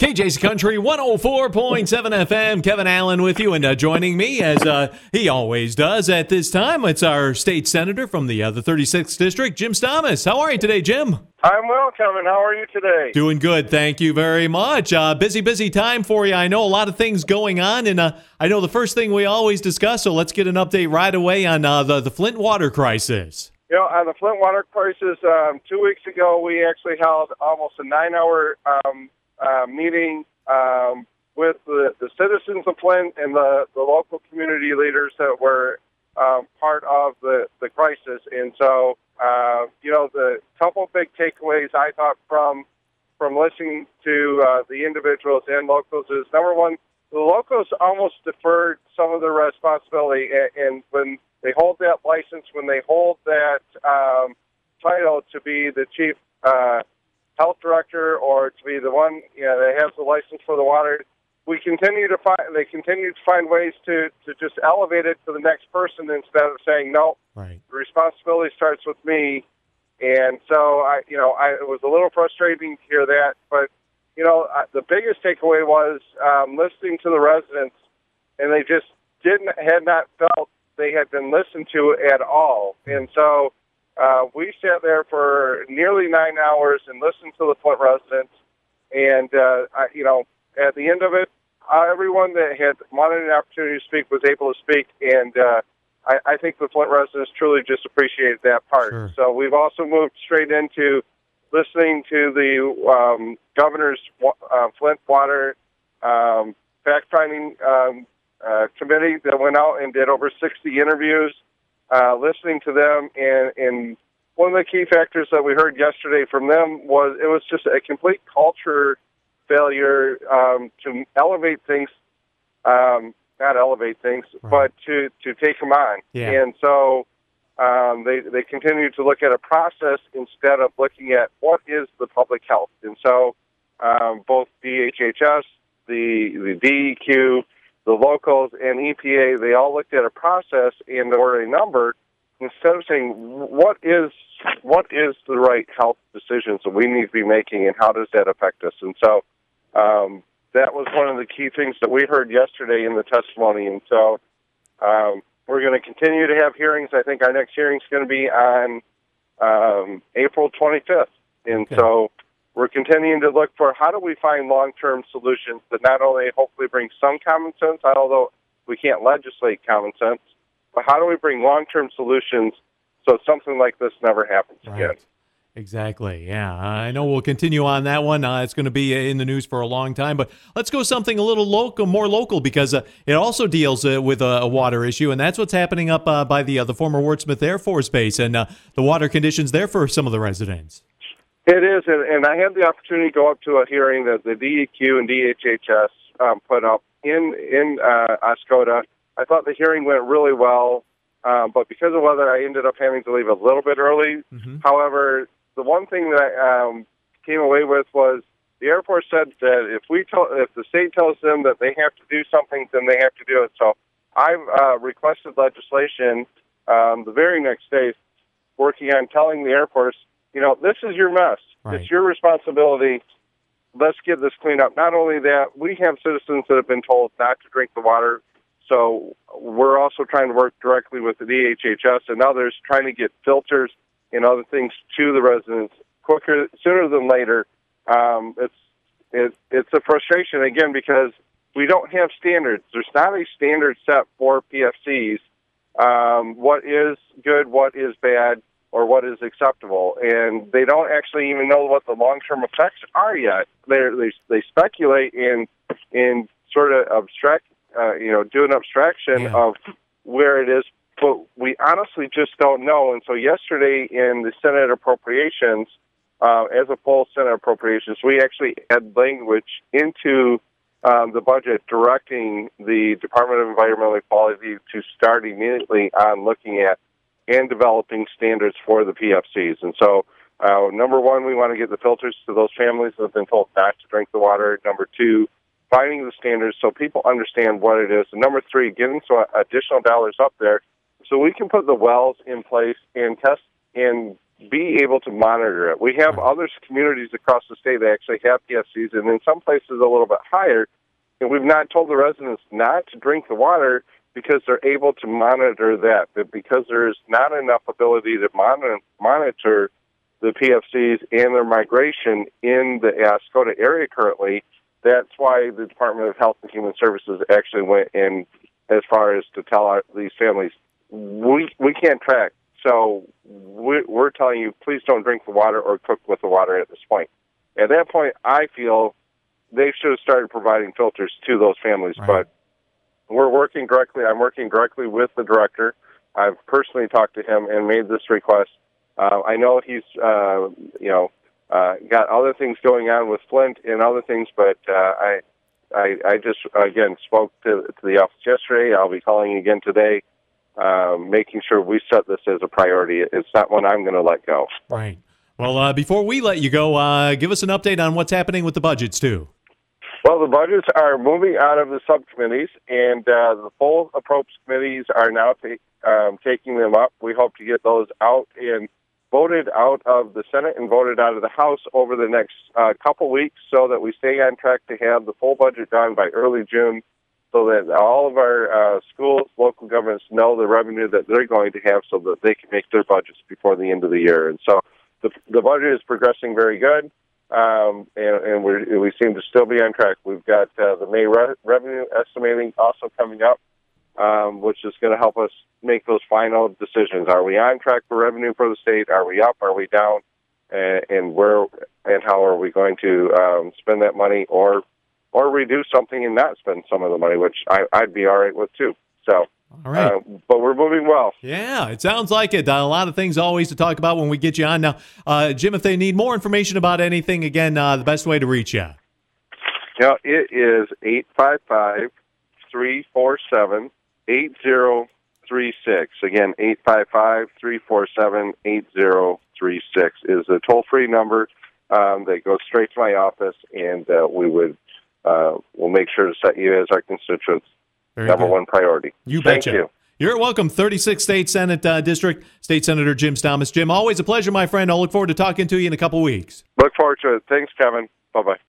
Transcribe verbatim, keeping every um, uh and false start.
K J's Country one oh four point seven F M. Kevin Allen with you, and uh, joining me, as uh, he always does at this time, it's our state senator from the, uh, the thirty-sixth District, Jim Stamas. How are you today, Jim? I'm well, Kevin. How are you today? Doing good. Thank you very much. Uh, busy, busy time for you. I know a lot of things going on, and uh, I know the first thing we always discuss, so let's get an update right away on uh, the, the Flint water crisis. You know, on the Flint water crisis, um, two weeks ago, we actually held almost a nine-hour um, uh, meeting um, with the, the citizens of Flint and the, the local community leaders that were um, part of the, the crisis. And so, uh, you know, the couple big takeaways I thought from from listening to uh, the individuals and locals is, number one, the locals almost deferred some of their responsibility, and, and when they hold that license, when they hold that um, title to be the chief uh, health director or to be the one you know, that has the license for the water, we continue to find they continue to find ways to, to just elevate it to the next person instead of saying no. Right. The responsibility starts with me, and so I, you know, I, it was a little frustrating to hear that, but you know, I, the biggest takeaway was um, listening to the residents, and they just didn't had not felt they had been listened to at all, and so. Uh, we sat there for nearly nine hours and listened to the Flint residents. And, uh, I, you know, at the end of it, uh, everyone that had wanted an opportunity to speak was able to speak. And uh, I, I think the Flint residents truly just appreciated that part. Sure. So we've also moved straight into listening to the um, governor's uh, Flint Water um, fact-finding um, uh, committee that went out and did over sixty interviews. Uh, listening to them, and, and one of the key factors that we heard yesterday from them was it was just a complete culture failure um, to elevate things, um, not elevate things, right. but to, to take them on. Yeah. And so um, they, they continue to look at a process instead of looking at what is the public health. And so um, both D H H S, the, the D E Q, the locals and E P A, they all looked at a process and or a number instead of saying what is what is the right health decisions that we need to be making and how does that affect us. And so um, that was one of the key things that we heard yesterday in the testimony. And so um, we're going to continue to have hearings. I think our next hearing is going to be on um, April twenty-fifth. And okay. so we're continuing to look for how do we find long-term solutions that not only hopefully bring some common sense, although we can't legislate common sense, but how do we bring long-term solutions so something like this never happens right. again? Exactly, yeah. I know we'll continue on that one. Uh, it's going to be in the news for a long time, but let's go something a little local, more local, because uh, it also deals uh, with a, a water issue, and that's what's happening up uh, by the uh, the former Wurtsmith Air Force Base and uh, the water conditions there for some of the residents. It is, and, and I had the opportunity to go up to a hearing that the D E Q and D H H S um, put up in in uh, Oscoda. I thought the hearing went really well, um, but because of weather, I ended up having to leave a little bit early. Mm-hmm. However, the one thing that I um, came away with was the Air Force said that if we tell, if the state tells them that they have to do something, then they have to do it. So I've uh, requested legislation um, the very next day, working on telling the Air Force, you know, this is your mess. Right. It's your responsibility. Let's get this cleaned up. Not only that, we have citizens that have been told not to drink the water, so we're also trying to work directly with the D H H S and others, trying to get filters and other things to the residents quicker, sooner than later. Um, it's it, it's a frustration, again, because we don't have standards. There's not a standard set for P F Cs. Um, what is good, what is bad, or what is acceptable, and they don't actually even know what the long-term effects are yet. They're, they they speculate in in sort of abstract, uh, you know, do an abstraction yeah. of where it is, but we honestly just don't know. And so yesterday in the Senate Appropriations, uh, as a full Senate Appropriations, we actually had language into um, the budget directing the Department of Environmental Quality to start immediately on looking at and developing standards for the P F Cs. And so, uh, number one, we want to get the filters to those families that have been told not to drink the water. Number two, finding the standards so people understand what it is. And number three, getting some additional dollars up there so we can put the wells in place and test and be able to monitor it. We have other communities across the state that actually have P F Cs, and in some places a little bit higher. And we've not told the residents not to drink the water because they're able to monitor that. But because there's not enough ability to monitor, monitor the P F Cs and their migration in the Ascota area currently, that's why the Department of Health and Human Services actually went in as far as to tell our, these families, we we can't track. So we're, we're telling you, please don't drink the water or cook with the water at this point. At that point, I feel they should have started providing filters to those families. Right. But we're working directly. I'm working directly with the director. I've personally talked to him and made this request. Uh, I know he's, uh, you know, uh, got other things going on with Flint and other things, but uh, I, I, I just again spoke to, to the office yesterday. I'll be calling again today. Um, making sure we set this as a priority. It's not one I'm going to let go. Right. Well, uh, before we let you go, uh, give us an update on what's happening with the budgets, too. Well, the budgets are moving out of the subcommittees, and uh, the full appropriations committees are now ta- um, taking them up. We hope to get those out and voted out of the Senate and voted out of the House over the next uh, couple weeks so that we stay on track to have the full budget done by early June, so that all of our uh, schools, local governments know the revenue that they're going to have so that they can make their budgets before the end of the year. And so the, the budget is progressing very good, um, and, and we're, we seem to still be on track. We've got uh, the May re- revenue estimating also coming up, um, which is going to help us make those final decisions. Are we on track for revenue for the state? Are we up? Are we down? And, and where and how are we going to um, spend that money, or or reduce something and not spend some of the money, which I, I'd be all right with, too. So, all right. Uh, but we're moving well. Yeah, it sounds like it. Uh, a lot of things always to talk about when we get you on. Now, uh, Jim, if they need more information about anything, again, uh, the best way to reach you. Yeah, it is eight five five, three four seven, eight zero three six. Again, eight five five, three four seven, eight zero three six is a toll-free number um, that goes straight to my office, and uh, we would Uh, we'll make sure to set you as our constituents' Very number good. one priority. You Thank betcha. you. You're welcome. thirty-sixth State Senate uh, District, State Senator Jim Thomas. Jim, always a pleasure, my friend. I'll look forward to talking to you in a couple weeks. Look forward to it. Thanks, Kevin. Bye-bye.